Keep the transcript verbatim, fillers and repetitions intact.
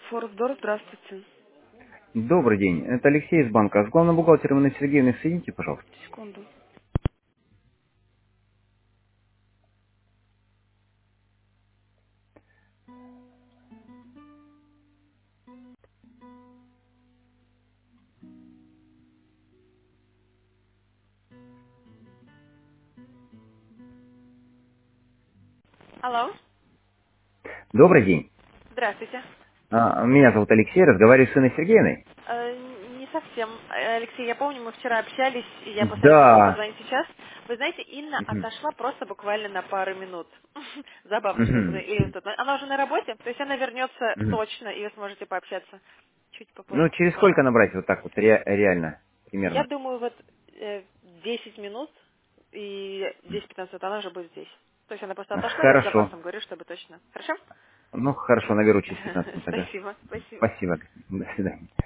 Форсдор, здравствуйте. Добрый день. Это Алексей из банка. С главным бухгалтером Инной Сергеевной соедините, пожалуйста. Секунду. Алло, Добрый день. здравствуйте. А, Меня зовут Алексей, разговариваю с Инной Сергеевной. Э, не совсем. Э, Алексей, я помню, мы вчера общались, и я посоветовала вам Да. позвонить сейчас. Вы знаете, Инна Мгм. отошла просто буквально на пару минут. Забавно, что я Мгм. позвонила. Или вот тут. Она уже на работе, то есть она вернется Мгм. точно, и вы сможете пообщаться чуть Ну, попозже. через сколько набрать вот так вот, ре- реально, Я примерно? думаю, вот э, десять минут и десять-пятнадцать минут она уже будет здесь. То есть она просто отошла, я с Хорошо. запасом говорю, чтобы точно. Хорошо? Ну, хорошо, наберу через пятнадцать минут тогда. Спасибо, спасибо. Спасибо. До свидания.